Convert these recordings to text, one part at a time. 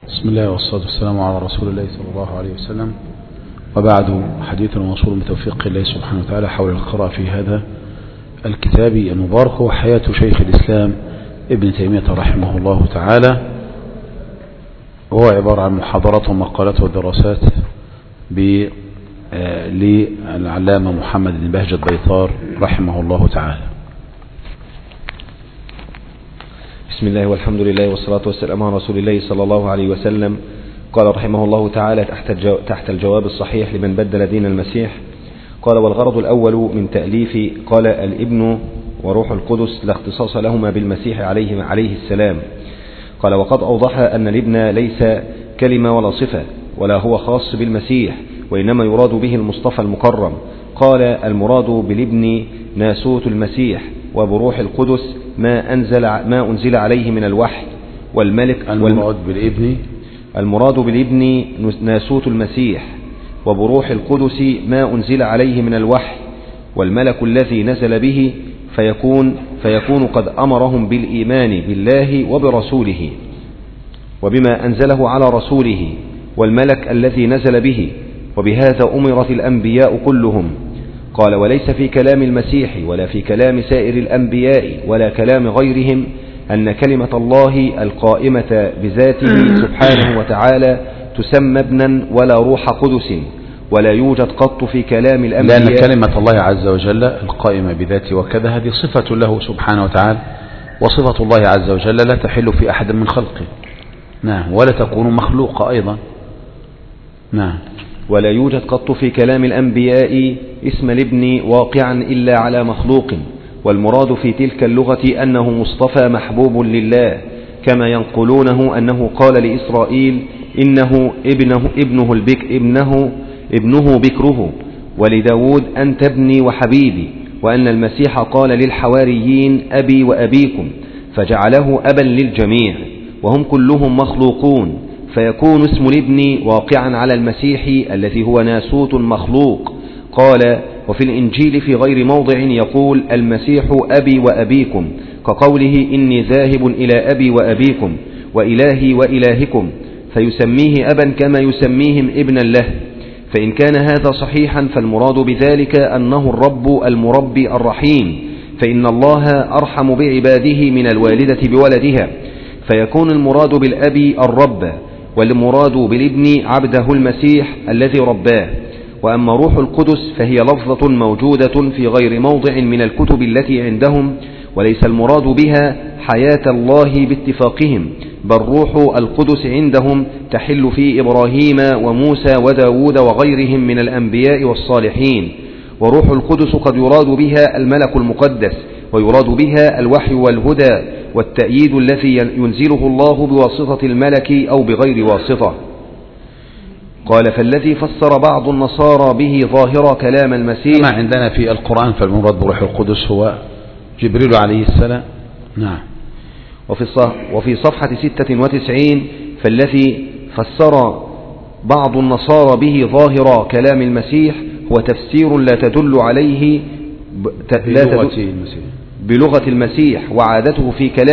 بسم الله والصلاة والسلام على رسول الله صلى الله عليه وسلم، وبعد حديثنا موصول بتوفيق الله سبحانه وتعالى حول القراءة في هذا الكتاب المبارك وحياة شيخ الإسلام ابن تيمية رحمه الله تعالى، وهو عبارة عن محاضرات ومقالات ودراسات للعلامة محمد بن بهجت بيطار رحمه الله تعالى. بسم الله والحمد لله والصلاة والسلام على رسول الله صلى الله عليه وسلم. قال رحمه الله تعالى تحت الجواب الصحيح لمن بدل دين المسيح، قال: والغرض الأول من تأليف قال الابن وروح القدس لا اختصاص لهما بالمسيح عليه السلام. قال: وقد أوضح أن الابن ليس كلمة ولا صفة ولا هو خاص بالمسيح، وإنما يراد به المصطفى المكرم. قال: المراد بالابن ناسوت المسيح، وبروح القدس ما أنزل عليه من الوحي، والملك. المراد بالابن ناسوت المسيح، وبروح القدس ما أنزل عليه من الوحي، والملك الذي نزل به، فيكون قد أمرهم بالإيمان بالله وبرسوله وبما أنزله على رسوله، والملك الذي نزل به، وبهذا أمرت الأنبياء كلهم. قال: وليس في كلام المسيح ولا في كلام سائر الأنبياء ولا كلام غيرهم أن كلمة الله القائمة بذاته سبحانه وتعالى تسمى ابنا ولا روح قدس، ولا يوجد قط في كلام الأنبياء، لأن كلمة الله عز وجل القائمة بذاته وكذا هذه صفة له سبحانه وتعالى، وصفة الله عز وجل لا تحل في أحد من خلقه، نعم، ولا تكون مخلوقة أيضا، نعم. ولا يوجد قط في كلام الأنبياء اسم الابن واقعا إلا على مخلوق، والمراد في تلك اللغة أنه مصطفى محبوب لله، كما ينقلونه أنه قال لإسرائيل: إنه ابنه بكره، ولداود: أنت ابني وحبيبي، وأن المسيح قال للحواريين: أبي وأبيكم، فجعله أبا للجميع، وهم كلهم مخلوقون، فيكون اسم الابن واقعا على المسيح الذي هو ناسوت مخلوق. قال: وفي الإنجيل في غير موضع يقول: المسيح أبي وأبيكم، كقوله: إني ذاهب إلى أبي وأبيكم وإلهي وإلهكم، فيسميه أبا كما يسميهم ابنا له. فإن كان هذا صحيحا فالمراد بذلك أنه الرب المربي الرحيم، فإن الله أرحم بعباده من الوالدة بولدها، فيكون المراد بالأب الرب، والمراد بالابن عبده المسيح الذي رباه. وأما روح القدس فهي لفظة موجودة في غير موضع من الكتب التي عندهم، وليس المراد بها حياة الله باتفاقهم، بل روح القدس عندهم تحل في إبراهيم وموسى وداود وغيرهم من الأنبياء والصالحين. وروح القدس قد يراد بها الملك المقدس، ويراد بها الوحي والهدى والتأييد الذي ينزله الله بواسطة الملك أو بغير واسطة. قال: فالذي فسر بعض النصارى به ظاهر كلام المسيح، ما عندنا في القرآن فالمراد بروح القدس هو جبريل عليه السلام، نعم. وفي صفحة 96: فالذي فسر بعض النصارى به ظاهر كلام المسيح هو تفسير لا تدل عليه بلغة المسيح وعادته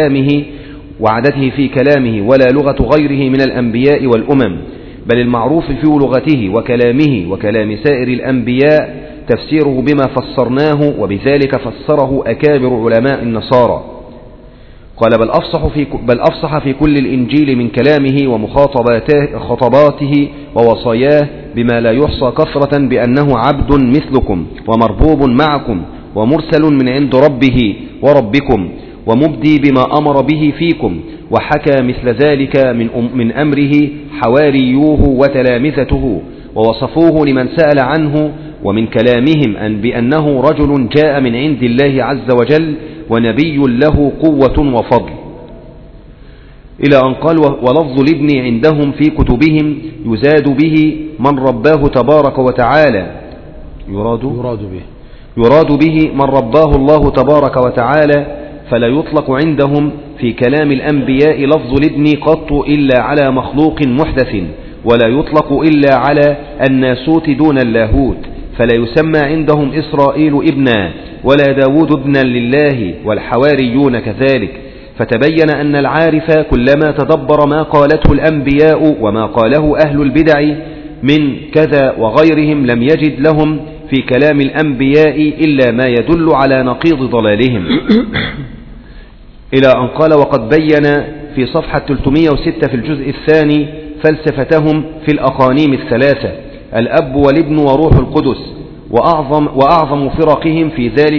في كلامه ولا لغة غيره من الأنبياء والأمم، بل المعروف في لغته وكلامه وكلام سائر الأنبياء تفسيره بما فسرناه، وبذلك فسره أكابر علماء النصارى. قال: بل أفصح في كل الإنجيل من كلامه ومخاطباته ووصاياه بما لا يحصى كثرة بأنه عبد مثلكم ومربوب معكم ومرسل من عند ربه وربكم، ومبدي بما أمر به فيكم، وحكى مثل ذلك من أمره حواريوه وتلامذته، ووصفوه لمن سأل عنه، ومن كلامهم بأنه رجل جاء من عند الله عز وجل ونبي له قوة وفضل، إلى أن قال: ولفظ الابن عندهم في كتبهم يزاد به من رباه تبارك وتعالى، يراد به من رباه الله تبارك وتعالى، فلا يطلق عندهم في كلام الأنبياء لفظ الابن قط إلا على مخلوق محدث، ولا يطلق إلا على الناسوت دون اللاهوت، فلا يسمى عندهم إسرائيل ابنا ولا داود ابنا لله، والحواريون كذلك، فتبين أن العارف كلما تدبر ما قالته الأنبياء وما قاله أهل البدع من كذا وغيرهم لم يجد لهم في كلام الأنبياء إلا ما يدل على نقيض ضلالهم، إلى أن قال: وقد بين في صفحة 306 في الجزء الثاني فلسفتهم في الأقانيم الثلاثة: الأب والابن وروح القدس، وأعظم فرقهم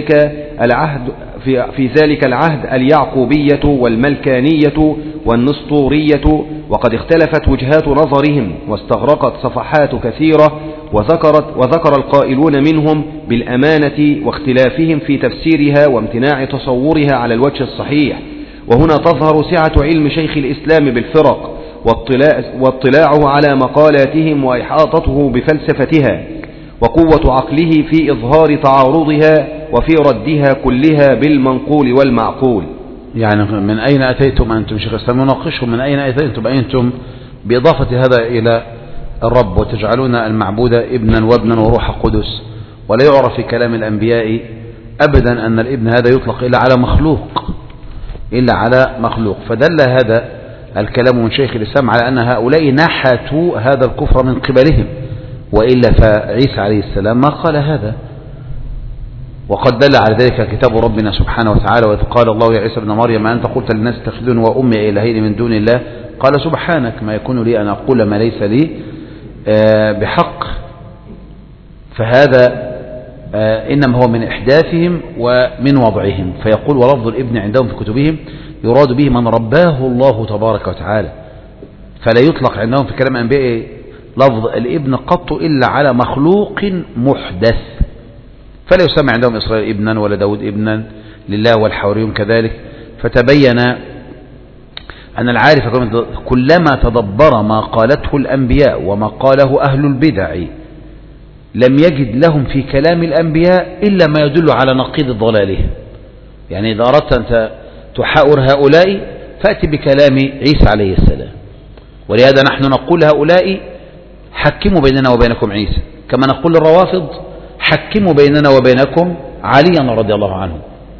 في ذلك العهد اليعقوبية والملكانية والنسطورية، وقد اختلفت وجهات نظرهم واستغرقت صفحات كثيرة، وذكر القائلون منهم بالأمانة واختلافهم في تفسيرها وامتناع تصورها على الوجه الصحيح. وهنا تظهر سعة علم شيخ الإسلام بالفرق واطلاعه على مقالاتهم وإحاطته بفلسفتها، وقوة عقله في إظهار تعارضها وفي ردها كلها بالمنقول والمعقول. يعني من أين أتيتم أنتم شيخ الإسلام يناقشهم من أين أتيتم بإضافة هذا إلى الرب وتجعلون المعبود ابنا وابنا وروح قدس، ولا يعرف في كلام الأنبياء أبدا أن الابن هذا يطلق إلا على مخلوق. فدل هذا الكلام من شيخ الإسلام على أن هؤلاء نحتوا هذا الكفر من قبلهم، وإلا فعيسى عليه السلام ما قال هذا. وقد دل على ذلك كتاب ربنا سبحانه وتعالى: وإذ قال الله يا عيسى ابن مريم أنت قلت للناس اتخذوني وأمي إلهين من دون الله قال سبحانك ما يكون لي أن أقول ما ليس لي بحق. فهذا إنما هو من إحداثهم ومن وضعهم. فيقول: ولفظ الابن عندهم في كتبهم يراد به من رباه الله تبارك وتعالى، فلا يطلق عندهم في كلام الأنبياء لفظ الابن قط إلا على مخلوق محدث، فلا يسمى عندهم إسرائيل ابنا ولا داود ابنا لله والحواريون كذلك. فتبين أن العارف كلما تدبر ما قالته الأنبياء وما قاله أهل البدع لم يجد لهم في كلام الأنبياء إلا ما يدل على نقيض ضلالهم. يعني إذا أردت أن تحاور هؤلاء فأتي بكلام عيسى عليه السلام، ولهذا نحن نقول هؤلاء حكموا بيننا وبينكم عيسى، كما نقول للروافض حكموا بيننا وبينكم عليا رضي الله عنه.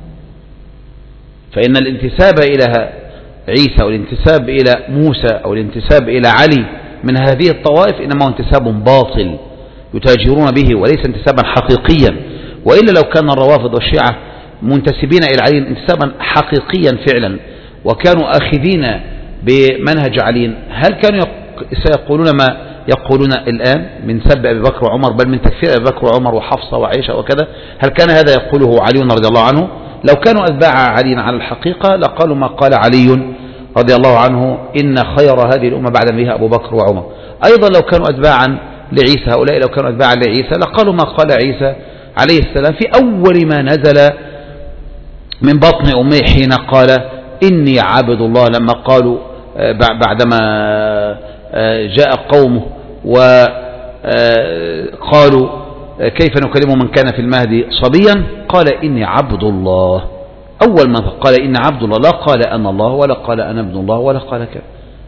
فإن الانتساب إلى عيسى والانتساب إلى موسى أو الانتساب إلى علي من هذه الطوائف إنما هو انتساب باطل يتاجرون به وليس انتسابا حقيقيا. وإلا لو كان الروافض والشيعة منتسبين إلى علي انتسابا حقيقيا فعلا وكانوا آخذين بمنهج علي، هل كانوا سيقولون ما يقولون الآن من سب أبي بكر وعمر، بل من تكفير أبي بكر وعمر وحفصة وعائشة وكذا؟ هل كان هذا يقوله علي رضي الله عنه؟ لو كانوا أتباع علي على الحقيقة لقالوا ما قال علي رضي الله عنه: إن خير هذه الأمة بعد نبيها أبو بكر وعمر. أيضا لو كانوا أتباعا لعيسى، هؤلاء لو كانوا أتباعا لعيسى لقالوا ما قال عيسى عليه السلام في أول ما نزل من بطن أمه حين قال: إني عبد الله، لما قالوا بعدما جاء قومه وقالوا كيف نكلم من كان في المهد صبيا، قال: إني عبد الله. أول ما قال إني عبد الله لا قال أنا الله ولا قال أنا ابن الله ولا قال كذا،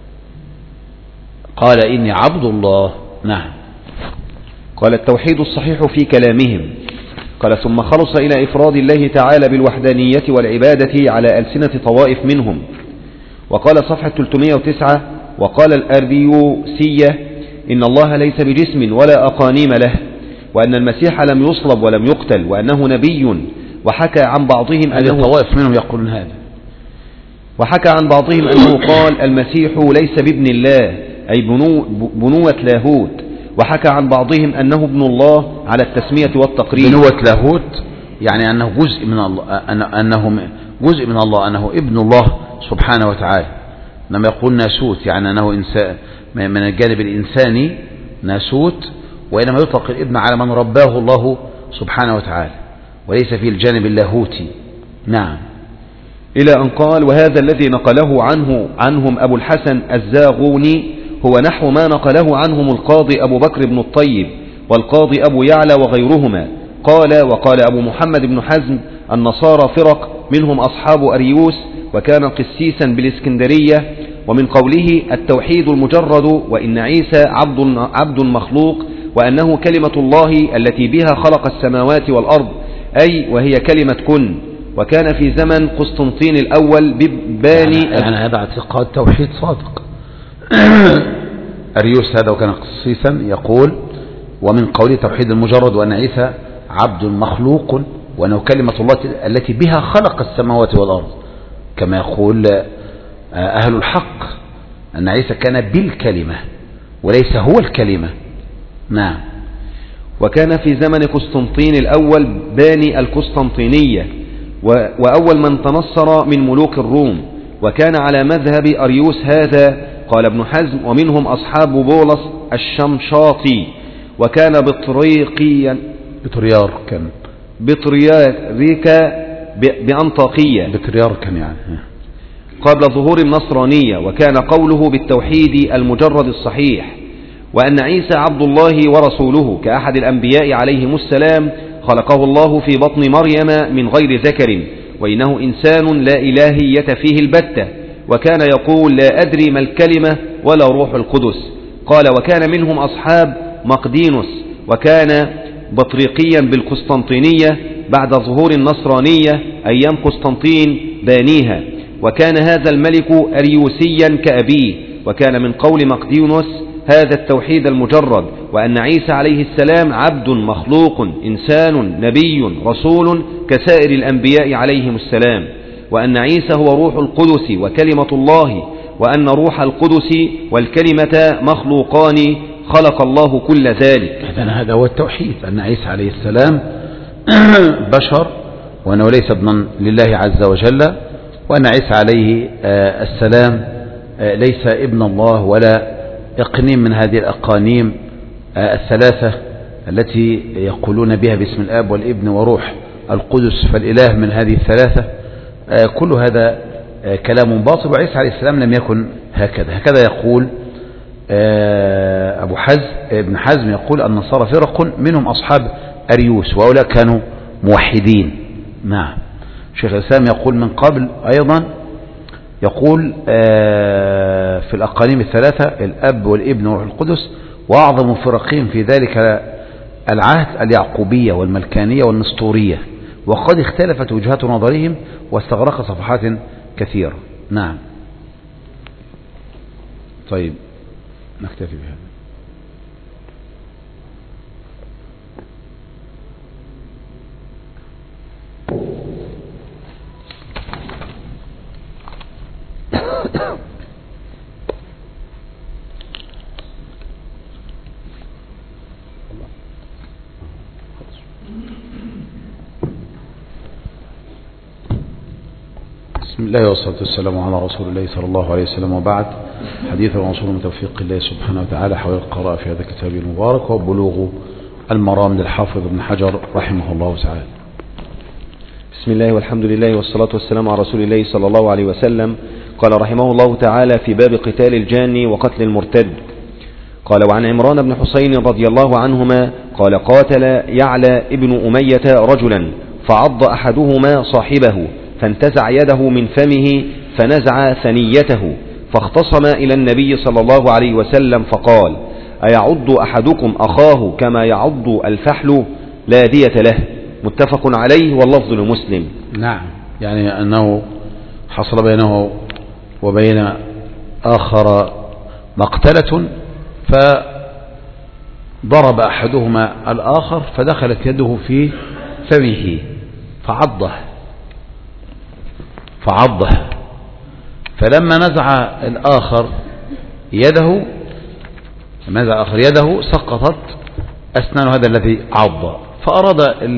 قال إني عبد الله. نعم. قال: التوحيد الصحيح في كلامهم. قال: ثم خلص إلى إفراد الله تعالى بالوحدانية والعبادة على ألسنة طوائف منهم. وقال صفحة 309: وقال الأريوسية: إن الله ليس بجسم ولا أقانيم له، وأن المسيح لم يصلب ولم يقتل، وأنه نبي. وحكى عن بعضهم أنه طوائف منهم يقولون هذا. وحكى عن بعضهم أنه قال: المسيح ليس بابن الله، أي بنوة لاهوت. وحكى عن بعضهم أنه ابن الله على التسمية والتقريب. بنوة لاهوت يعني أنه جزء من الله، أنه جزء من الله، أنه ابن الله سبحانه وتعالى. لما يقول ناسوت يعني أنه إنسان من الجانب الإنساني ناسوت، وإنما يطلق الابن على من رباه الله سبحانه وتعالى وليس في الجانب اللاهوتي. نعم. إلى أن قال: وهذا الذي نقله عنهم أبو الحسن الزاغوني هو نحو ما نقله عنهم القاضي أبو بكر بن الطيب والقاضي أبو يعلى وغيرهما. وقال أبو محمد بن حزم: النصارى فرق، منهم أصحاب أريوس، وكان قسيسا بالإسكندرية. ومن قوله: التوحيد المجرد، وإن عيسى عبد مخلوق، وأنه كلمة الله التي بها خلق السماوات والأرض، أي وهي كلمة كن. وكان في زمن قسطنطين الأول بباني يعني هذا اعتقاد توحيد صادق. أريوس هذا وكان قسيسا يقول ومن قوله توحيد المجرد وأن عيسى عبد مخلوق وأنه كلمة الله التي بها خلق السماوات والأرض، كما يقول أهل الحق أن عيسى كان بالكلمة وليس هو الكلمة. نعم. وكان في زمن قسطنطين الأول باني القسطنطينية وأول من تنصر من ملوك الروم، وكان على مذهب أريوس هذا قال ابن حزم ومنهم أصحاب بولس الشمشاطي، وكان بطرياريكا بأنطاكية يعني قبل ظهور النصرانية، وكان قوله بالتوحيد المجرد الصحيح، وأن عيسى عبد الله ورسوله كأحد الأنبياء عليهم السلام خلقه الله في بطن مريم من غير ذكر، وإنه إنسان لا إلهية فيه البتة، وكان يقول لا أدري ما الكلمة ولا روح القدس. قال وكان منهم أصحاب مقدينوس، وكان بطريقيا بالقسطنطينية بعد ظهور النصرانية أيام قسطنطين بانيها، وكان هذا الملك أريوسيا كأبيه، وكان من قول مقدينوس هذا التوحيد المجرد، وأن عيسى عليه السلام عبد مخلوق إنسان نبي رسول كسائر الأنبياء عليهم السلام، وأن عيسى هو روح القدس وكلمة الله، وأن روح القدس والكلمة مخلوقان خلق الله كل ذلك. هذا هو التوحيد، أن عيسى عليه السلام بشر وأنه ليس ابنا لله عز وجل، وأن عيسى عليه السلام ليس ابن الله ولا إقنيم من هذه الأقانيم الثلاثة التي يقولون بها باسم الآب والابن وروح القدس، فالإله من هذه الثلاثة. كل هذا كلام باطل، وعيسى عليه السلام لم يكن هكذا يقول ابن حزم يقول النصارى فرق منهم أصحاب أريوس وهؤلاء كانوا موحدين. نعم. شيخ الإسلام يقول من قبل أيضا يقول في الأقانيم الثلاثة الأب والابن وروح القدس، وأعظم فرقهم في ذلك العهد اليعقوبية والملكانية والنسطورية، وقد اختلفت وجهات نظرهم واستغرق صفحات كثيرة. نعم. طيب نكتفي بهذا. بسم الله والصلاة والسلام على رسول الله صلى الله عليه وسلم، وبعد. حديث الرسول من توفيق الله سبحانه وتعالى حول القراءة في هذا الكتاب المبارك وبلوغ المرام للحافظ ابن حجر رحمه الله تعالى. بسم الله والحمد لله والصلاة والسلام على رسول الله صلى الله عليه وسلم. قال رحمه الله تعالى في باب قتال الجاني وقتل المرتد. قال وعن عمران بن حسين رضي الله عنهما قال قاتل يعلى ابن أمية رجلا فعض أحدهما صاحبه فانتزع يده من فمه فنزع ثنيته، فاختصم إلى النبي صلى الله عليه وسلم فقال أيعض أحدكم أخاه كما يعض الفحل لا دية له. متفق عليه واللفظ لمسلم. نعم. يعني أنه حصل بينه وبين آخر مقتلة، فضرب أحدهما الآخر فدخلت يده في فمه فعضه، فلما نزع الآخر يده سقطت أسنان هذا الذي عض، فأراد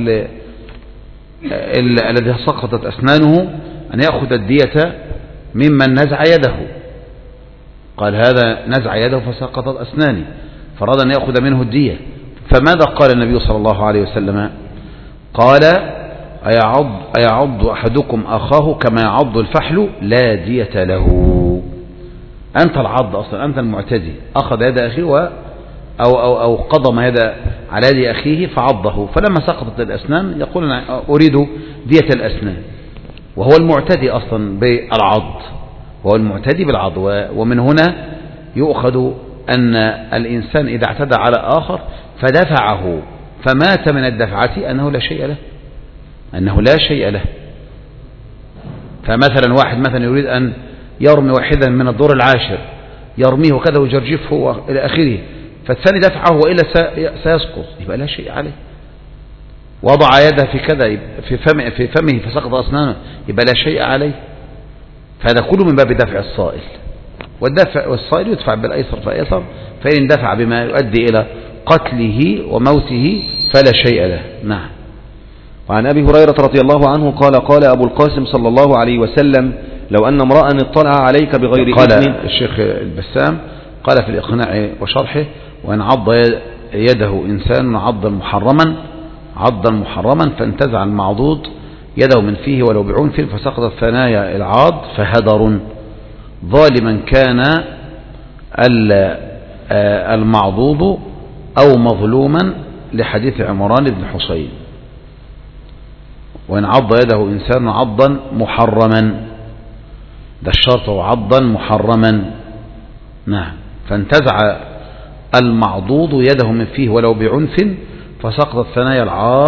الذي سقطت أسنانه أن يأخذ الدية ممن نزع يده. قال هذا نزع يده فسقطت أسناني، فأراد أن يأخذ منه الدية. فماذا قال النبي صلى الله عليه وسلم؟ قال أيعض أحدكم أخاه كما يعض الفحل لا دية له. أنت العض أصلا، أنت المعتدي، أخذ يد أخيه أو قضم يد على يد أخيه فعضه، فلما سقطت الأسنان يقول أنا أريد دية الأسنان، وهو المعتدي أصلا بالعض، ومن هنا يؤخذ أن الإنسان إذا اعتدى على آخر فدفعه فمات من الدفعة أنه لا شيء له، فمثلا واحد مثلا يريد أن يرمي واحدا من الدور العاشر، يرميه وكذا ويجرجفه إلى آخره، فالثاني دفعه وإلا سيسقط، يبقى لا شيء عليه. وضع يده في كذا في فمه فسقط أسنانه، يبقى لا شيء عليه. فهذا كله من باب دفع الصائل، والصائل يدفع بالأيسر فأيسر، فإن اندفع بما يؤدي إلى قتله وموته فلا شيء له. نعم. وعن أبي هريرة رضي الله عنه قال قال أبو القاسم صلى الله عليه وسلم: لو أن امرأ اطلع عليك بغير قال إذن. الشيخ البسام قال في الإقناع وشرحه: وإن عض يده إنسان عضا محرما فانتزع المعضوض يده من فيه ولو بعنف فسقطت ثنايا العاض فهدر، ظالما كان المعضوض أو مظلوما، لحديث عمران بن حصين. وإن عض يده إنسان عضا محرما، ده الشرط، عضا محرما. نعم. فانتزع المعضوض يده من فيه ولو بعنف فسقطت ثنايا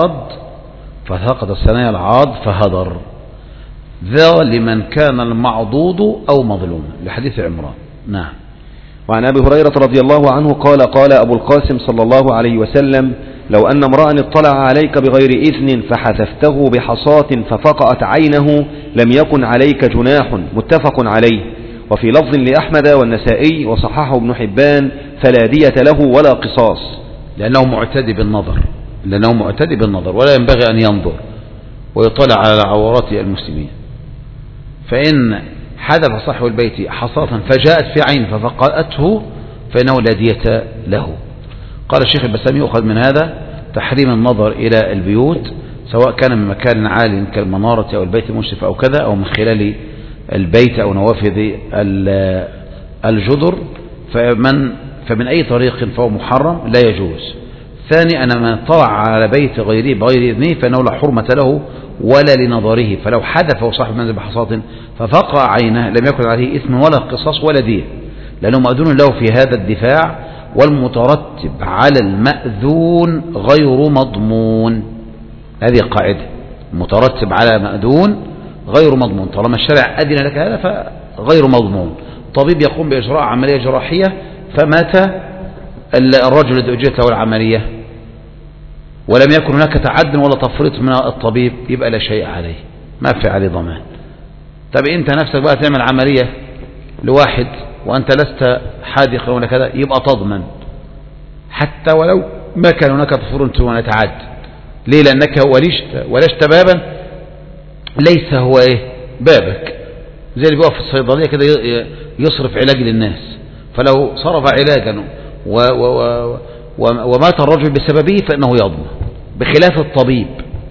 العاض فهدر، ظالما كان المعضوض أو مظلوما، لحديث عمران. نعم. وعن أبي هريرة رضي الله عنه قال قال أبو القاسم صلى الله عليه وسلم: لو أن امرأ اطلع عليك بغير إذن فحذفته بحصاة ففقأت عينه لم يكن عليك جناح، متفق عليه. وفي لفظ لأحمد والنسائي وصححه ابن حبان: فلا دية له ولا قصاص، لأنه معتدي بالنظر ولا ينبغي أن ينظر ويطلع على عورات المسلمين. فإن حذف صاحب البيت حصاة فجاءت في عين ففقأته فإنه لا دية له. قال الشيخ البسام: يؤخذ من هذا تحريم النظر إلى البيوت، سواء كان من مكان عال كالمنارة أو البيت المشرف أو كذا، أو من خلال البيت أو نوافذ الجدر، فمن أي طريق فهو محرم لا يجوز. ثاني، أن من طلع على بيت غيره بغير إذنه فإنه لا حرمة له ولا لنظره، فلو حدث صاحب منزل بحصاة ففقع عينه لم يكن عليه إثم ولا قصاص ولا دية، لأنه مأذون له في هذا الدفاع، والمترتب على المأذون غير مضمون. هذه قاعدة: مترتب على مأذون غير مضمون، طالما الشرع أذن لك هذا فغير مضمون. طبيب يقوم بإجراء عملية جراحية فمات الرجل الذي أجرت له العملية ولم يكن هناك تعد ولا تفريط من الطبيب، يبقى لا شيء عليه، ما في عليه ضمان. طب أنت نفسك بقى تعمل عملية لواحد وأنت لست حاذقا ولا كذا، يبقى تضمن حتى ولو ما كان هناك تفريط ولا تعد. ليه؟ لأنك ولشت بابا ليس هو بابك، زي اللي بيقف في الصيدلية كده يصرف علاج للناس، فلو صرف علاجا ومات الرجل بسببه فإنه يضمن، بخلاف الطبيب،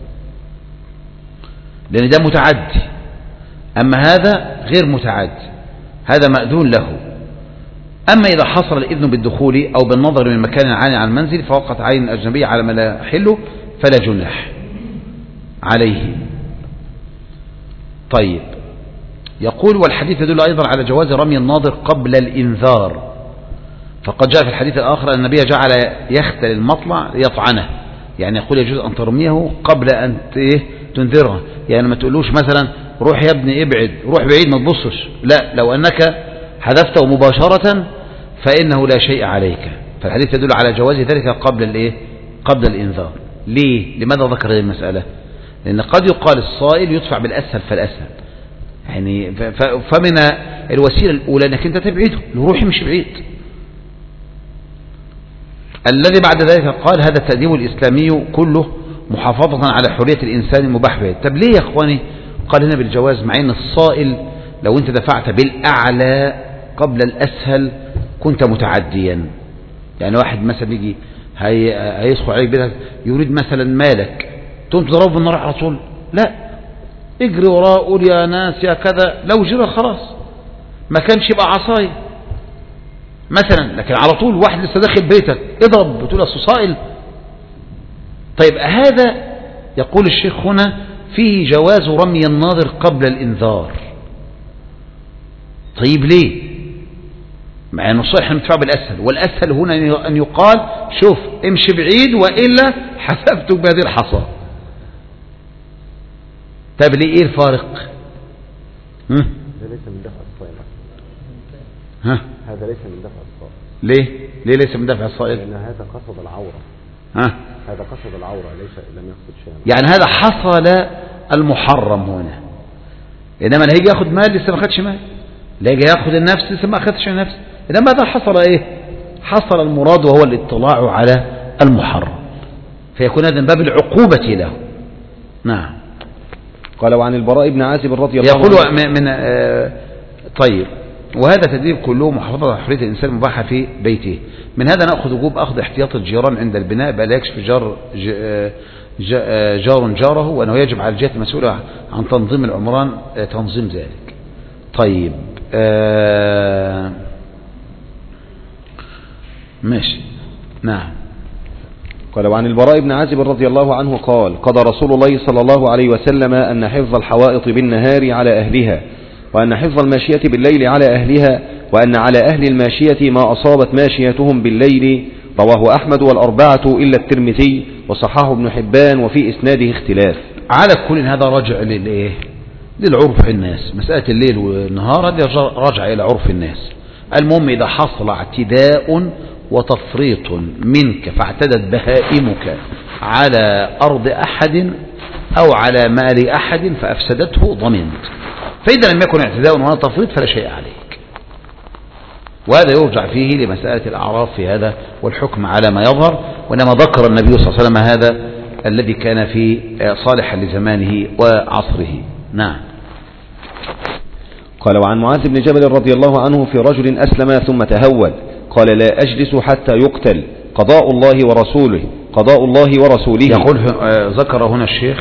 لأن ده متعدي. أما هذا غير متعدي، هذا مأذون له. أما إذا حصل الإذن بالدخول أو بالنظر من مكان عالي عن المنزل فوقت عين أجنبية على ما لا يحله فلا جناح عليه. طيب، يقول: والحديث يدل أيضا على جواز رمي الناظر قبل الإنذار، فقد جاء في الحديث الآخر أن النبي جعل يختل المطلع ليطعنه، يعني يقول يجوز أن ترميه قبل أن تنذره، يعني ما تقولوش مثلا روح يا ابني ابعد، روح بعيد ما تبصش، لا، لو أنك حذفته مباشرة فإنه لا شيء عليك. فالحديث يدل على جواز ذلك قبل الإنذار. ليه؟ لماذا ذكر هذه المسألة؟ لأن قد يقال الصائل يدفع بالأسهل فالأسهل، يعني فمن الوسيلة الأولى أنك أنت تبعده، روحي مش بعيد. الذي بعد ذلك قال: هذا التأديب الإسلامي كله محافظة على حرية الإنسان المباح به. طب ليه يا أخواني قال هنا بالجواز، مع أن الصائل لو أنت دفعت بالأعلى قبل الأسهل كنت متعديا؟ يعني واحد مثلا يجي هيدخل عليك بيتك يريد مثلا مالك، تقوم تضربه بالنار على طول؟ لا، اجري وراه، قول يا ناس يا كذا، لو جرى خلاص، ما كانش يبقى عصاية مثلا. لكن على طول واحد لسه داخل بيتك اضرب، بتقول اصل صائل. طيب، هذا يقول الشيخ هنا فيه جواز رمي الناظر قبل الإنذار. طيب ليه؟ مع أنه صحيح ندفع بالأسهل، والأسهل هنا أن يقال شوف امشي بعيد وإلا حسبتك بهذه الحصى. طيب ليه؟ إيه الفارق؟ هذا ليس من دفع الصائل. هذا ليس من دفع الصائل. ليه ليس من دفع الصائل؟ لأن هذا قصد العورة. هذا قصد العورة، ليس لم يقصد شيئا. يعني هذا حصل المحرم هنا، إنما اللي هيجي ياخد مال لسه ما خدش مال، اللي هيجي ياخد النفس لسه ما خدش النفس، إنما هذا حصل إيه؟ حصل المراد وهو الاطلاع على المحرم، فيكون هذا من باب العقوبة له. نعم. قال وعن البراء بن عازب رضي الله عنه يقول طيب، وهذا تدريب كله محافظة على حرية الإنسان المباحة في بيته. من هذا نأخذ وجوب أخذ احتياط الجيران عند البناء بألا يكشف جار جاره، وأنه يجب على الجهات المسؤولة عن تنظيم العمران تنظيم ذلك. طيب ماشي. نعم. قال وعن البراء بن عازب رضي الله عنه قال قضى رسول الله صلى الله عليه وسلم أن حفظ الحوائط بالنهار على أهلها، وأن حفظ الماشية بالليل على أهلها، وأن على أهل الماشية ما أصابت ماشيتهم بالليل. رواه أحمد والأربعة إلا الترمذي، وصححه ابن حبان، وفي إسناده اختلاف. على كل هذا راجع للإيه؟ للعرف الناس، مسألة الليل والنهار هذه راجع إلى عرف الناس. المهم إذا حصل اعتداء وتفريط منك فاعتدت بهائمك على أرض أحد أو على مال أحد فأفسدته ضمنت، فإذا لم يكن اعتداء ولا تفريط فلا شيء عليك. وهذا يرجع فيه لمسألة الأعراف في هذا والحكم على ما يظهر، وإنما ذكر النبي صلى الله عليه وسلم هذا الذي كان في صالحا لزمانه وعصره. نعم. قال وعن معاذ بن جبل رضي الله عنه في رجل أسلم ثم تهول قال لا أجلس حتى يقتل، قضاء الله ورسوله، قضاء الله ورسوله. يقول ذكر هنا الشيخ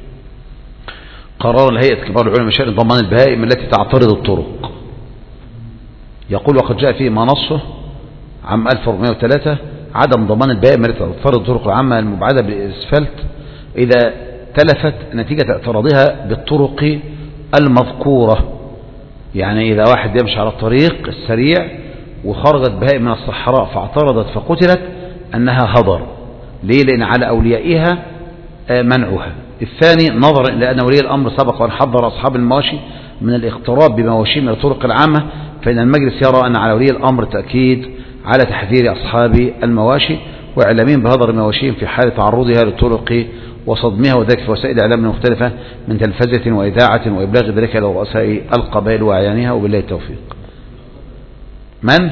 قرار الهيئة كبار العلماء بشأن ضمان البهائم التي تعترض الطرق. يقول وقد جاء فيه ما نصه عام 1403 عدم ضمان البهائم التي تعترض الطرق العامة المبعدة بالإسفلت إذا تلفت نتيجة اعتراضها بالطرق المذكورة. يعني إذا واحد يمشي على الطريق السريع وخرجت بهائم من الصحراء فاعترضت فقتلت أنها هضر. ليه؟ لأن على أوليائها منعها. الثاني نظرا إلى أن ولي الأمر سبق وأن حذر أصحاب المواشي من الاقتراب بمواشي من الطرق العامة، فإن المجلس يرى أن على ولي الأمر تأكيد على تحذير أصحاب المواشي وإعلامهم بهضر مواشيهم في حال تعرضها للطرق وصدمها، وذلك في وسائل الإعلام المختلفة من تلفزة وإذاعة وإبلاغ ذلك إلى رؤساء القبائل وأعيانها، وبالله التوفيق. من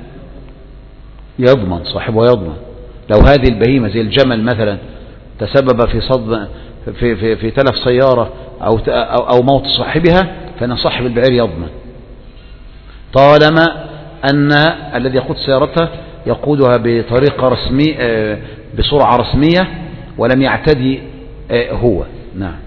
يضمن؟ صاحبه يضمن. لو هذه البهيمة زي الجمل مثلا تسبب في صدم في تلف سيارة أو موت صاحبها فإن صاحب البعير يضمن، طالما أن الذي يقود سيارته يقودها بطريقة رسمية بسرعة رسمية ولم يعتدي هو. نعم.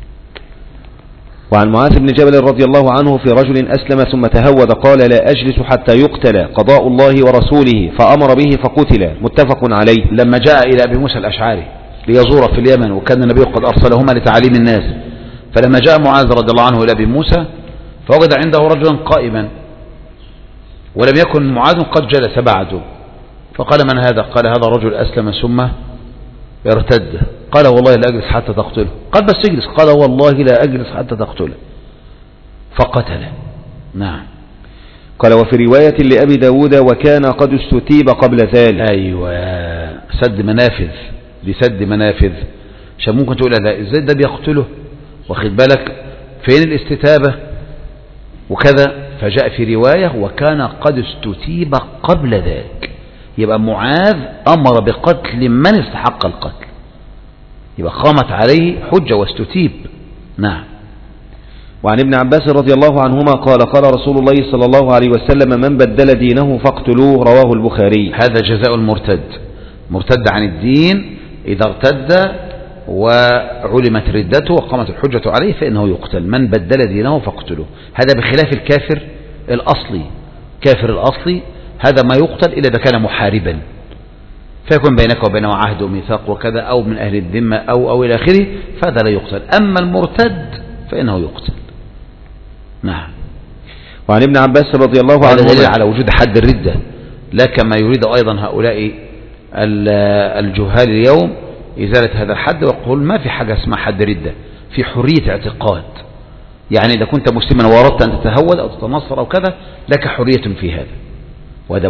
وعن معاذ بن جبل رضي الله عنه في رجل أسلم ثم تهود قال لا أجلس حتى يقتل، قضاء الله ورسوله، فأمر به فقتل، متفق عليه. لما جاء إلى أبي موسى الأشعري ليزور في اليمن وكان النبي قد أرسلهما لتعليم الناس، فلما جاء معاذ رضي الله عنه إلى أبي موسى فوجد عنده رجلا قائما ولم يكن معاذ قد جلس بعده، فقال من هذا؟ قال هذا رجل أسلم ثم ارتد. قال والله لا أجلس حتى تقتله. قال بس اجلس. قال والله لا أجلس حتى تقتله، فقتله. نعم. قال وفي رواية لأبي داود وكان قد استتيب قبل ذلك. أيوة، سد منافذ، دي سد منافذ. عشان ممكن تقول لا ازاي ده بيقتله، واخد بالك فين الاستتابة وكذا، فجاء في رواية وكان قد استتيب قبل ذلك، يبقى معاذ أمر بقتل من استحق القتل، يبقى قامت عليه حجة واستتيب. نعم. وعن ابن عباس رضي الله عنهما قال قال رسول الله صلى الله عليه وسلم من بدل دينه فاقتلوه، رواه البخاري. هذا جزاء المرتد، مرتد عن الدين إذا ارتد وعلمت ردته وقامت الحجة عليه فإنه يقتل. من بدل دينه فاقتلوه، هذا بخلاف الكافر الأصلي. كافر الأصلي هذا ما يقتل إلا إذا كان محاربا فيكون بينك وبينه عهد وميثاق وكذا، أو من أهل الذمة أو إلى آخره، فهذا لا يقتل. أما المرتد فإنه يقتل. نعم. وعن ابن عباس رضي الله عنه دليل على وجود حد الردة، لا كما يريد أيضا هؤلاء الجهال اليوم إزالة هذا الحد، ويقول ما في حاجة اسمها حد ردة، في حرية اعتقاد، يعني إذا كنت مسلما وأردت أن تتهود أو تتنصر أو كذا لك حرية في هذا، وهذا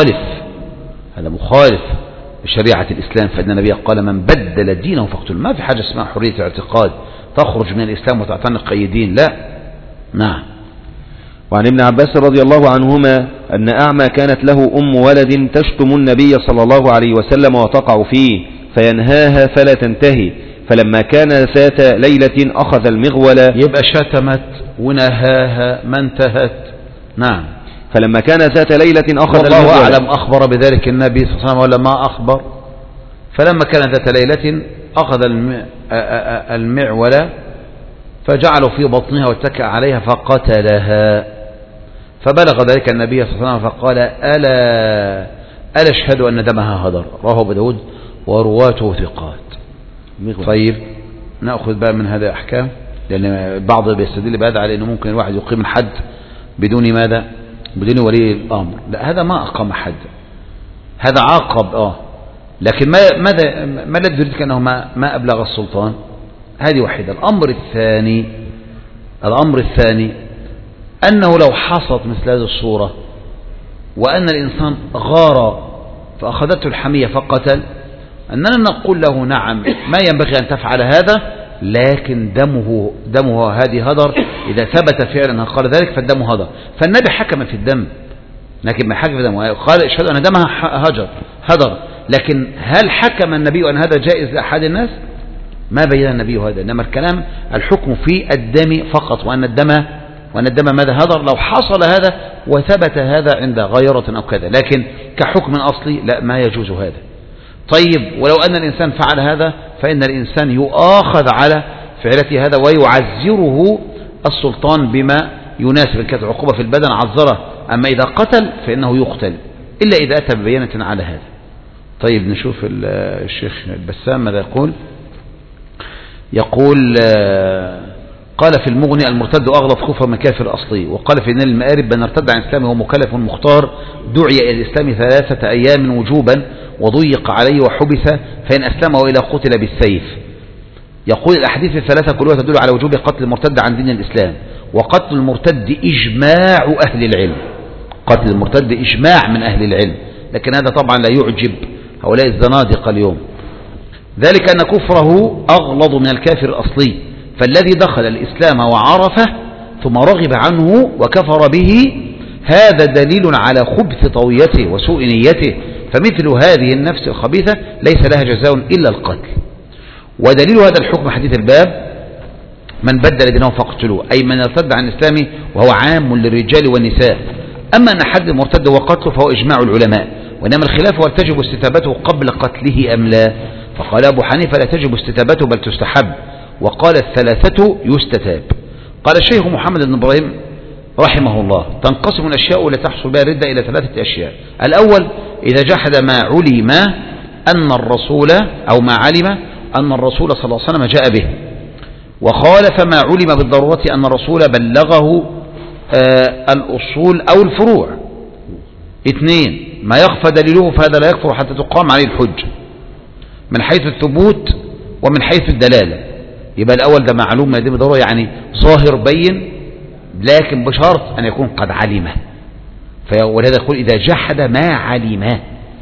مخالف بشريعة الإسلام، فإن النبي قال من بدل دينه فاقتله. ما في حاجة اسمها حرية الاعتقاد تخرج من الإسلام وتعتنق أي دين، لا. نعم. وعن ابن عباس رضي الله عنهما أن أعمى كانت له أم ولد تشتم النبي صلى الله عليه وسلم وتقع فيه فينهاها فلا تنتهي، فلما كان ذات ليلة أخذ المغول. يبقى شتمت ونهاها ما انتهت. نعم. فلما كان ذات ليلة أخذ المغول. الله أعلم أخبر بذلك النبي صلى الله عليه وسلم ولا ما أخبر. فلما كان ذات ليلة أخذ المعول فجعله في بطنها واتكأ عليها فقتلها، فبلغ ذلك النبي صلى الله عليه وسلم فقال ألا أشهد أن دمها هدر. رواه أبو داود ورواته ثقات. طيب نأخذ بقى من هذا أحكام، لأن البعض بيستدل بهذا على أنه ممكن الواحد يقيم الحد بدون ماذا؟ بدون ولي الأمر. لا، هذا ما أقام حد، هذا عاقب لكن ما الذي يدرك أنه ما أبلغ السلطان؟ هذه واحدة. الأمر الثاني أنه لو حصلت مثل هذه الصورة وأن الإنسان غار فأخذته الحمية فقتل، أننا نقول له نعم ما ينبغي أن تفعل هذا، لكن دمه هذه هدر. إذا ثبت فعلا أنه قال ذلك فالدم هدر. فالنبي حكم في الدم، لكن ما حكم في الدم، قال اشهد أن دمها هدر، لكن هل حكم النبي أن هذا جائز لأحد الناس؟ ما بين النبي هذا، إنما الكلام الحكم في الدم فقط، وأن الدم ماذا؟ هدر. لو حصل هذا وثبت هذا عند غيرة أو كذا، لكن كحكم أصلي لا، ما يجوز هذا. طيب ولو أن الإنسان فعل هذا فإن الإنسان يؤاخذ على فعلته هذا ويعزره السلطان بما يناسب. كانت عقوبة في البدن عزره، أما إذا قتل فإنه يقتل إلا إذا أتى ببينة على هذا. طيب نشوف الشيخ البسام ماذا يقول قال في المغني المرتد أغلظ كفر من كافر أصلي. وقال في نيل المآرب من ارتد عن الإسلام وهو مكلف مختار دعي إلى الإسلام 3 أيام وجوبا وضيق عليه وحبس، فإن أسلم وإلى قتل بالسيف. يقول الأحاديث 3 كلها تدل على وجوب قتل المرتد عن دين الإسلام، وقتل المرتد إجماع أهل العلم، قتل المرتد إجماع من أهل العلم، لكن هذا طبعا لا يعجب هؤلاء الزنادقة اليوم. ذلك أن كفره أغلظ من الكافر الأصلي، فالذي دخل الإسلام وعرفه ثم رغب عنه وكفر به هذا دليل على خبث طويته وسوء نيته، فمثل هذه النفس الخبيثة ليس لها جزاء إلا القتل. ودليل هذا الحكم حديث الباب من بدل دينه فاقتلوه، أي من ارتد عن الإسلام وهو عام للرجال والنساء. أما أن حد المرتد وقتله فهو إجماع العلماء، وإنما الخلاف هل تجب استتابته قبل قتله أم لا. فقال أبو حنيفة لا تجب استتابته بل تستحب، وقال 3 يستتاب. قال الشيخ محمد بن إبراهيم رحمه الله تنقسم الأشياء التي تحصل بها الردة إلى 3 أشياء. الأول إذا جحد ما علم أن الرسول أو ما علم أن الرسول صلى الله عليه وسلم جاء به، وخالف ما علم بالضرورة أن الرسول بلغه الأصول أو الفروع. 2 ما يخفى دليله فهذا لا يكفر حتى تقام عليه الحج من حيث الثبوت ومن حيث الدلالة. يبقى الأول ده معلوم ما يدين بالضرورة، يعني ظاهر بين، لكن بشرط أن يكون قد علمه. ولهذا يقول إذا جحد ما علمه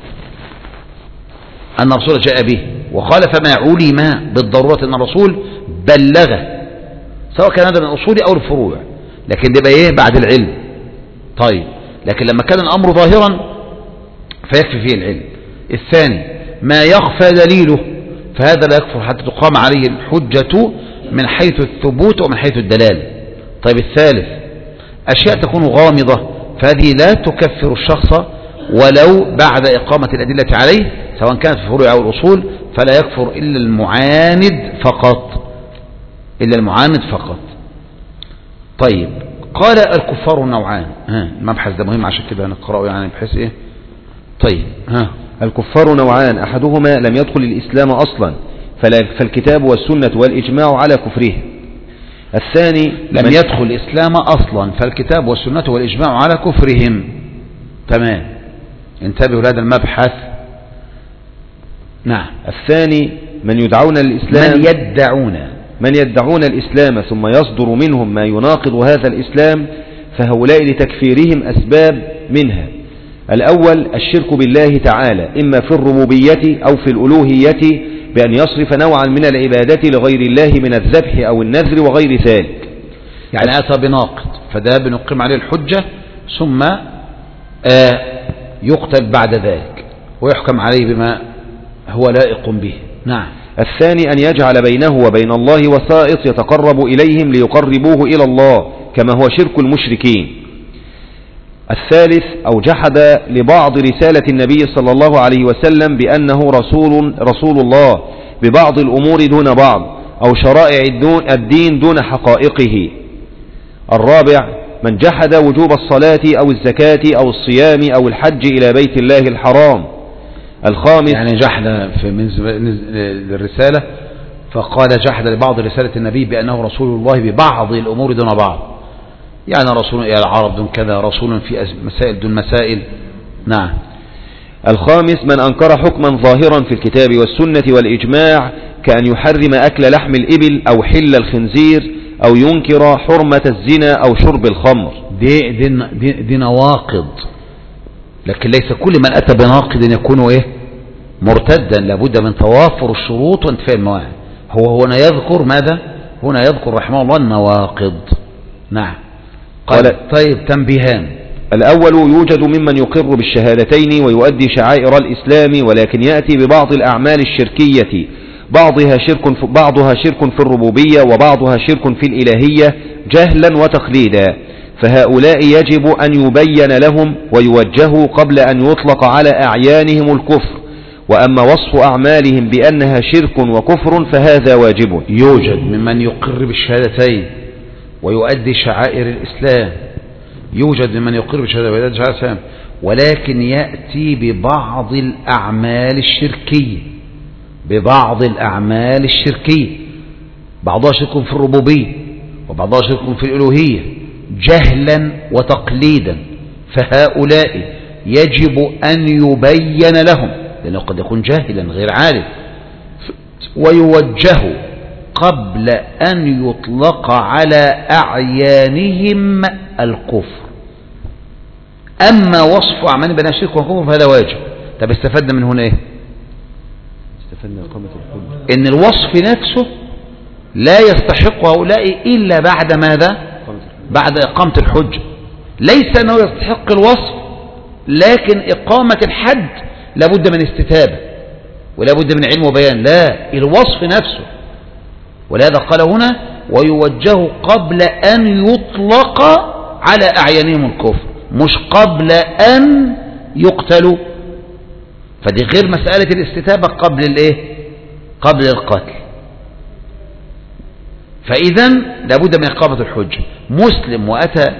أن الرسول جاء به وخالف ما علم بالضرورة أن الرسول بلغه، سواء كان هذا من الأصول أو الفروع، لكن ده بقى بعد العلم. طيب لكن لما كان الأمر ظاهرا فيكفي فيه العلم. الثاني ما يخفى دليله فهذا لا يكفر حتى تقام عليه الحجة من حيث الثبوت ومن حيث الدلالة. طيب الثالث أشياء تكون غامضة فهذه لا تكفر الشخص ولو بعد إقامة الأدلة عليه، سواء كانت في الفروع أو الأصول، فلا يكفر إلا المعاند فقط. طيب قال الكفار نوعان. المبحث ده مهم عشان كده نقرأه يعني بحيث إيه. طيب الكفار نوعان، أحدهما لم يدخل الإسلام أصلا فالكتاب والسنة والإجماع على كفره. الثاني لم يدخل الإسلام أصلا فالكتاب والسنة والإجماع على كفرهم. تمام، انتبهوا لهذا المبحث. نعم. الثاني من يدعون للإسلام، من يدعون من يدعون الإسلام ثم يصدر منهم ما يناقض هذا الإسلام فهؤلاء لتكفيرهم أسباب منها: الأول الشرك بالله تعالى، إما في الربوبية أو في الألوهية، بأن يصرف نوعا من العبادة لغير الله من الذبح أو النذر وغير ذلك. يعني أتى بناقض، فده بنقيم عليه الحجة ثم يقتل بعد ذلك ويحكم عليه بما هو لائق به. نعم. الثاني أن يجعل بينه وبين الله وسائط يتقرب إليهم ليقربوه إلى الله، كما هو شرك المشركين. الثالث أو جحد لبعض رسالة النبي صلى الله عليه وسلم بأنه رسول الله ببعض الأمور دون بعض، أو شرائع الدين دون حقائقه. الرابع من جحد وجوب الصلاة أو الزكاة أو الصيام أو الحج إلى بيت الله الحرام. الخامس يعني جحد من الرسالة، فقال جحد لبعض رسالة النبي بأنه رسول الله ببعض الأمور دون بعض، يعني رسول إلى العرب دون كذا، رسول في مسائل دون مسائل. نعم. الخامس من أنكر حكما ظاهرا في الكتاب والسنة والإجماع، كأن يحرم أكل لحم الإبل أو حل الخنزير، أو ينكر حرمة الزنا أو شرب الخمر. دي نواقض، لكن ليس كل من أتى بناقض يكون مرتدا، لابد من توافر الشروط وانتفاء الموانع. هو هنا يذكر ماذا؟ هنا يذكر رحمه الله النواقض. نعم. قال طيب تنبيهان: الأول يوجد ممن يقر بالشهادتين ويؤدي شعائر الإسلام، ولكن يأتي ببعض الأعمال الشركية، بعضها شرك في الربوبية وبعضها شرك في الإلهية جهلا وتقليدا، فهؤلاء يجب أن يبين لهم ويوجهوا قبل أن يطلق على أعيانهم الكفر. وأما وصف أعمالهم بأنها شرك وكفر فهذا واجب. يوجد ممن يقر بالشهادتين ويؤدي شعائر الإسلام، يوجد ممن يقر بالشهادتين ويؤدي شعائر الإسلام، ولكن يأتي ببعض الأعمال الشركية، بعضها شرك في الربوبية وبعضها شرك في الألوهية جهلا وتقليدا، فهؤلاء يجب أن يبين لهم، لأنه قد يكون جاهلا غير عارف، ويوجه قبل أن يطلق على أعيانهم الكفر. أما وصف أعمال بين الشرك والكفر فهذا واجب. طب استفدنا من هنا استفدنا إقامة الحجة، إن الوصف نفسه لا يستحق هؤلاء إلا بعد ماذا؟ بعد إقامة الحجة. ليس أنه يستحق الوصف، لكن إقامة الحد لابد من استتابة ولابد من علم وبيان، لا الوصف نفسه. ولهذا قال هنا: ويوجه قبل أن يطلق على أعيانهم الكفر، مش قبل أن يقتلوا. فدي غير مسألة الاستتابة قبل القتل. فإذا لابد من إقامة الحجة. مسلم وأتى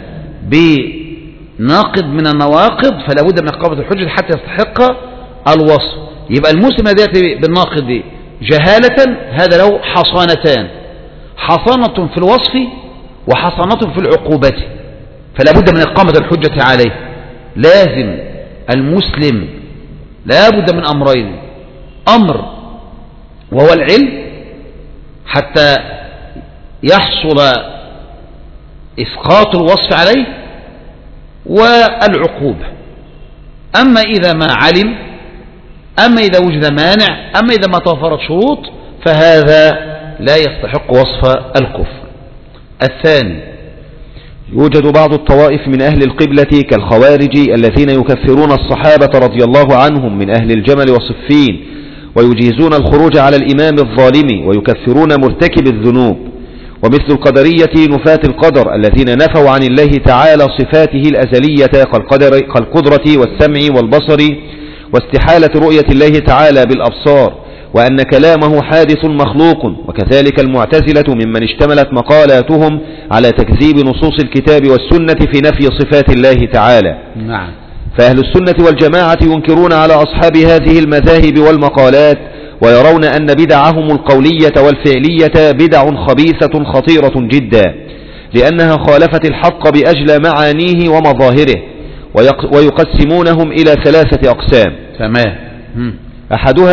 بناقض من النواقض فلا بد من إقامة الحجة حتى يستحق الوصف. يبقى المسلم الذي يأتي بالناقض جهالة هذا له حصانتان: حصانة في الوصف وحصانة في العقوبة، فلا بد من إقامة الحجة عليه. لازم المسلم لا بد من أمرين: أمر وهو العلم حتى يحصل إسقاط الوصف عليه، والعقوبة. أما إذا ما علم، أما إذا وجد مانع، أما إذا ما توفرت شروط، فهذا لا يستحق وصف الكفر. الثاني: يوجد بعض الطوائف من أهل القبلة كالخوارج الذين يكفرون الصحابة رضي الله عنهم من أهل الجمل وصفين، ويجيزون الخروج على الإمام الظالم، ويكفرون مرتكب الذنوب. ومثل القدرية نفاة القدر الذين نفوا عن الله تعالى صفاته الأزلية كالقدرة والسمع والبصر، واستحالة رؤية الله تعالى بالأبصار، وأن كلامه حادث مخلوق. وكذلك المعتزلة ممن اشتملت مقالاتهم على تكذيب نصوص الكتاب والسنة في نفي صفات الله تعالى. نعم. فأهل السنة والجماعة ينكرون على أصحاب هذه المذاهب والمقالات، ويرون أن بدعهم القولية والفعلية بدع خبيثة خطيرة جدا، لأنها خالفت الحق بأجل معانيه ومظاهره. ويقسمونهم إلى 3 أقسام. تمام. أحدها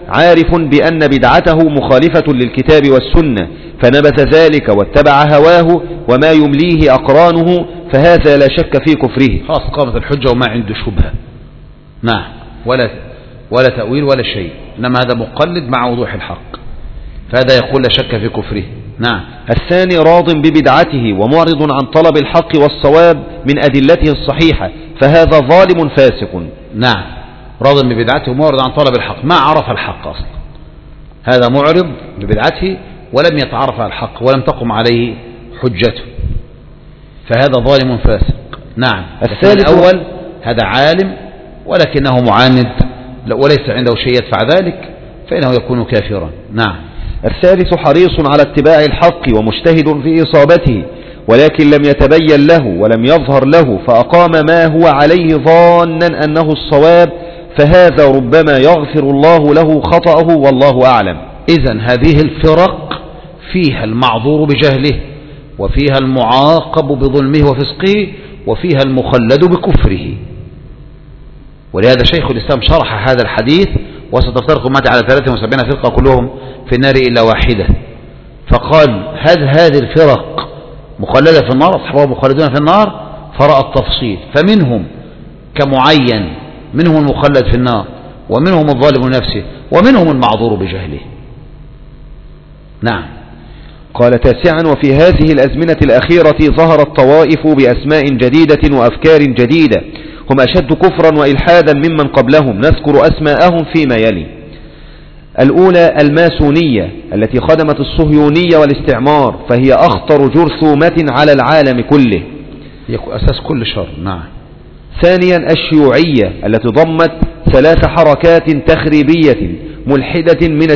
عارف بأن بدعته مخالفة للكتاب والسنة فنبذ ذلك واتبع هواه وما يمليه أقرانه فهذا لا شك في كفره. خلاص قامت الحجة وما عنده شبهة. نعم، ولا تأويل ولا شيء، إنما هذا مقلد مع وضوح الحق، فهذا يقول لا شك في كفره. نعم. الثاني راض ببدعته ومعرض عن طلب الحق والصواب من أدلته الصحيحة فهذا ظالم فاسق. نعم، راض ببدعته ومعرض عن طلب الحق، ما عرف الحق أصلا، هذا معرض ببدعته ولم يتعرف على الحق ولم تقم عليه حجته، فهذا ظالم فاسق. نعم. الثالث الأول هذا عالم ولكنه معاند وليس عنده شيء يدفع ذلك فإنه يكون كافرا. نعم. الثالث حريص على اتباع الحق ومجتهد في إصابته ولكن لم يتبين له ولم يظهر له فأقام ما هو عليه ظانا أنه الصواب فهذا ربما يغفر الله له خطأه والله أعلم. إذن هذه الفرق فيها المعذور بجهله وفيها المعاقب بظلمه وفسقه وفيها المخلد بكفره. ولهذا شيخ الإسلام شرح هذا الحديث وستفترق أمتي على 73 فرقة كلهم في النار إلا واحدة، فقال هذه الفرق مخلدة في النار، أصحابها مخلدون في النار، فرأى التفصيل، فمنهم كمعين، منهم المخلد في النار ومنهم الظالم لنفسه ومنهم المعذور بجهله. نعم. قال تاسعا وفي هذه الأزمنة الأخيرة ظهرت طوائف بأسماء جديدة وأفكار جديدة هم أشد كفرا وإلحادا ممن قبلهم، نذكر أسماءهم فيما يلي. الأولى الماسونية التي خدمت الصهيونية والاستعمار فهي أخطر جرثومة على العالم كله، أساس كل شر. نعم. ثانيا الشيوعية التي ضمت 3 حركات تخريبية ملحدة من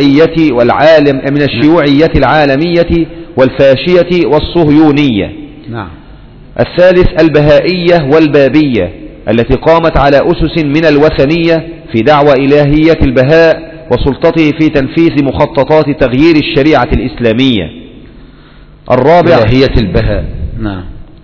الشيوعية العالمية والفاشية والصهيونية. نعم. الثالث البهائية والبابية التي قامت على أسس من الوثنية في دعوى إلهية البهاء وسلطته في تنفيذ مخططات تغيير الشريعة الإسلامية. الرابع إلهية البهاء. نعم.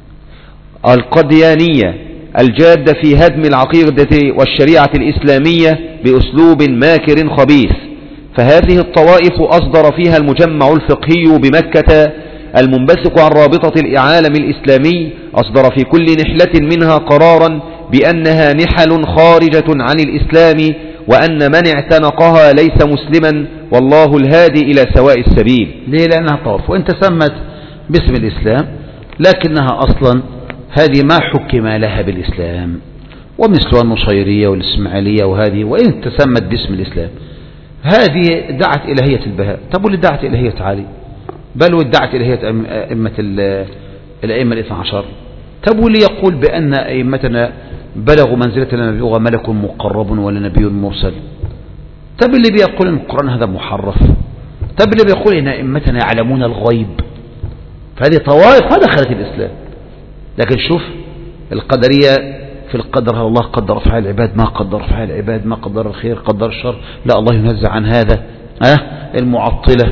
القديانية الجادة في هدم العقيدة والشريعة الإسلامية بأسلوب ماكر خبيث، فهذه الطوائف أصدر فيها المجمع الفقهي بمكة المنبثق عن رابطة العالم الإسلامي أصدر في كل نحلة منها قرارا بأنها نحل خارجة عن الإسلام وأن من اعتنقها ليس مسلما والله الهادي إلى سواء السبيل. ليه؟ لأنها طوائف وإن تسمت باسم الإسلام لكنها أصلا هذه ما حكم لها بالإسلام، ومثل النصيرية والإسماعيلية وهذه وإن تسمت باسم الإسلام هذه دعت إلهية البهاء. طب واللي دعت إلهية علي، بل وادعت إلهية الأئمة 12. طب واللي يقول بأن أئمتنا بلغوا منزلة لما بلغ ملك مقرب ولا نبي مرسل. طب اللي بيقول إن القرآن هذا محرف. طب اللي بيقول إن أئمتنا يعلمون الغيب. فهذه طوائف ما دخلت الإسلام. لكن شوف القدرية في القدر، الله قدر أفعال العباد ما قدر أفعال العباد، ما قدر الخير قدر الشر، لا الله ينزع عن هذا. المعطلة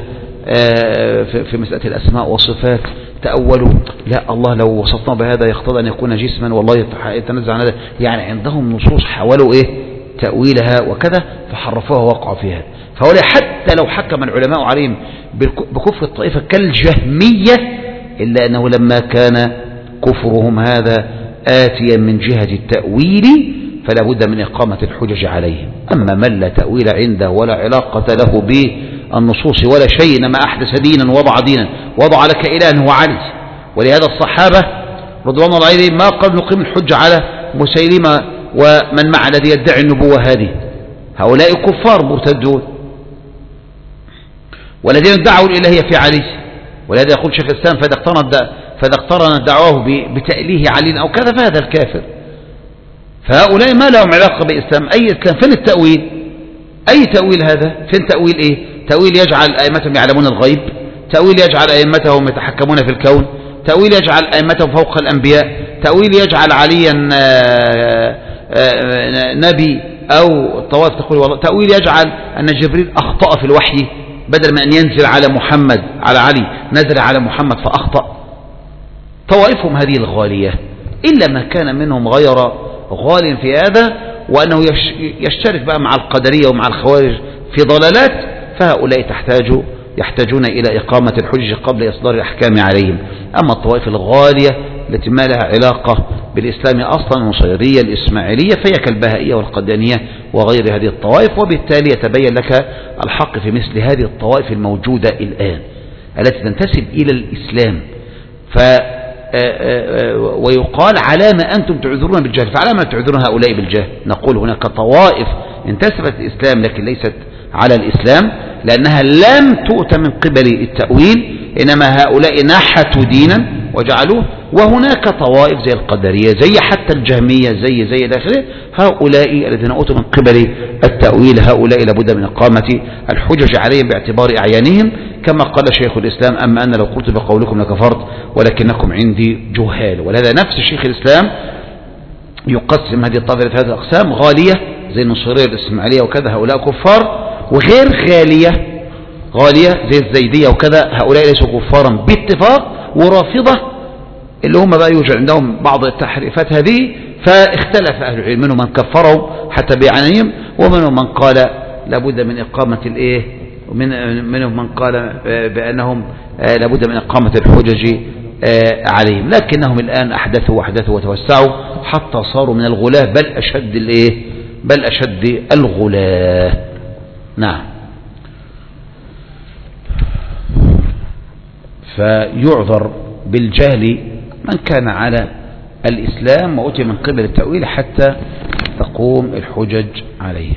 في مسألة الأسماء والصفات تأولوا لا الله لو وصفناه بهذا يقتضي أن يكون جسما والله يتنزع عن هذا، يعني عندهم نصوص حاولوا تأويلها وكذا فحرفوها ووقعوا فيها. فهؤلاء حتى لو حكم العلماء عليهم بكفر الطائفة كالجهمية إلا أنه لما كان كفرهم هذا آتيا من جهة التأويل فلا بد من إقامة الحجج عليهم. أما من لا تأويل عنده ولا علاقة له بالنصوص ولا شيء، إنما أحدث دينا وضع لك إله هو علي. ولهذا الصحابة رضوان الله عليهم ما قبل نقيم الحجة على مسيلمة ومن مع الذي يدعي النبوة هذه، هؤلاء كفار مرتدون والذين ادعوا الإلهية في علي. ولهذا يقول شيخ الإسلام فإذا اقترن دعواه بتأليه علي أو كذا فهذا الكافر. فهؤلاء ما لهم علاقة بالإسلام. أي إسلام؟ فين التأويل؟ أي تأويل هذا؟ فين تأويل تأويل يجعل أئمتهم يعلمون الغيب، تأويل يجعل أئمتهم يتحكمون في الكون، تأويل يجعل أئمتهم فوق الأنبياء، تأويل يجعل عليا نبي أو الطوائف تقول والله، تأويل يجعل أن جبريل أخطأ في الوحي بدل ما أن ينزل على محمد على علي نزل على محمد فأخطأ. طوائفهم هذه الغالية إلا ما كان منهم غير غال في هذا، وأنه يشترك بقى مع القدرية ومع الخوارج في ضلالات، فهؤلاء يحتاجون إلى إقامة الحجج قبل إصدار الأحكام عليهم. أما الطوائف الغالية التي ما لها علاقة بالإسلام أصلا، النصيرية الإسماعيلية، فهي كالبهائية والقدانية وغير هذه الطوائف. وبالتالي يتبين لك الحق في مثل هذه الطوائف الموجودة الآن التي تنتسب إلى الإسلام. ويقال على ما أنتم تعذرون بالجهل، فعلى ما تعذرون هؤلاء بالجهل؟ نقول هناك طوائف انتسبت الإسلام لكن ليست على الإسلام، لأنها لم تؤت من قبل التأويل، إنما هؤلاء نحتوا دينا وجعلوه. وهناك طوائف زي القدرية، زي حتى الجهمية، زي الآخرين، هؤلاء الذين أوتوا من قبل التأويل، هؤلاء لابد من إقامة الحجج عليهم باعتبار أعيانهم، كما قال شيخ الإسلام: أما أن لو قلت بقولكم لكفرت ولكنكم عندي جهال. ولهذا نفس شيخ الإسلام يقسم هذه الطائفة ثلاثة أقسام: غالية زي النصيرية الإسماعيلية وكذا، هؤلاء كفار، وغير غالية زي الزيدية وكذا، هؤلاء ليسوا كفارا باتفاق، ورافضة اللي هم بقى يوجد عندهم بعض التحريفات هذه. فاختلف أهل العلم، منهم من كفروا حتى بعنانهم، ومنهم من قال لابد من إقامة منهم من قال بأنهم لابد من إقامة الحجج عليهم. لكنهم الآن أحدثوا وتوسعوا حتى صاروا من الغلاة، بل أشد الغلاة. نعم. فيعذر بالجهل من كان على الإسلام وأتي من قبل التأويل حتى تقوم الحجج عليه.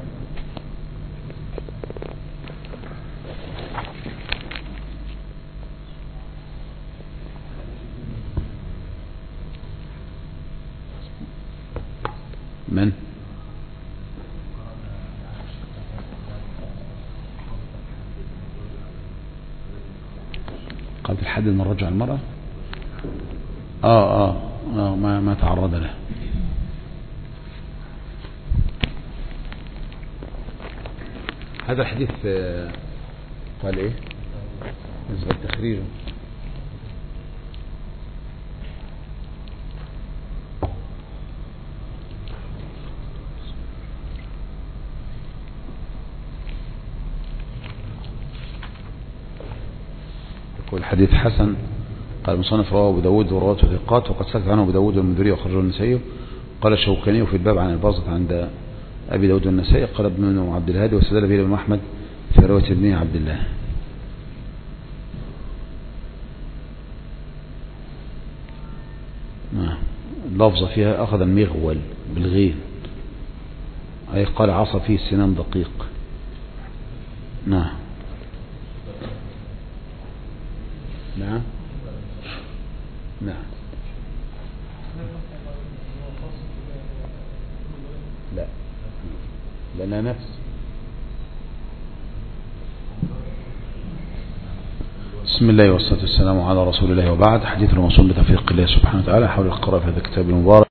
من قبل الحد من رجع المرأة؟ ما تعرض له. هذا الحديث قال ايه بالنسبة لتخريجه؟ يقول الحديث حسن. قال المصنف: رواه أبو داود ورواته ثقات، وقد سكت عنه أبو داود والمنذري وخرجه النسائي. قال الشوكاني في الباب عن الباسط عند أبي داود والنسائي. قال ابن عبد الهادي واستدل به الإمام أحمد في رواية ابن عبد الله. اللفظة فيها أخذ المغول بالغين، أي قال عصى فيه السنان دقيق. نعم. لا، لأنها نفس. بسم الله والصلاة والسلام على رسول الله، وبعد. حديث الموصول بتوفيق الله سبحانه وتعالى حول القراءة في هذا الكتاب المبارك.